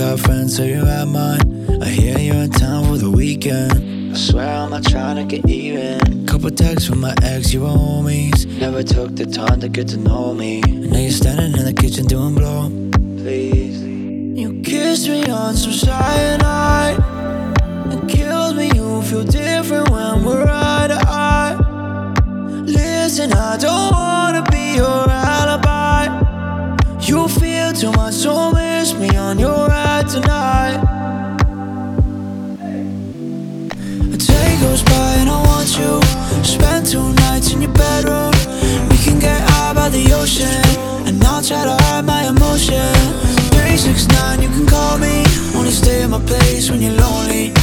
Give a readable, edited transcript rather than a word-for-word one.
got friends, so you have mine. I hear you're in town for the weekend. I swear I'm not trying to get even. Couple texts from my ex, you were homies. Never took the time to get to know me. And now you're standing in the kitchen doing blow. Please. You kissed me on some cyanide. It kills me, you feel different when we're eye to eye. Listen, I don't wanna be your alibi. You feel too much, so miss me on your ride tonight. A day goes by and I want you. Spend 2 nights in your bedroom. We can get high by the ocean, and I'll try to hide my emotion. 369, you can call me. Only stay at my place when you're lonely.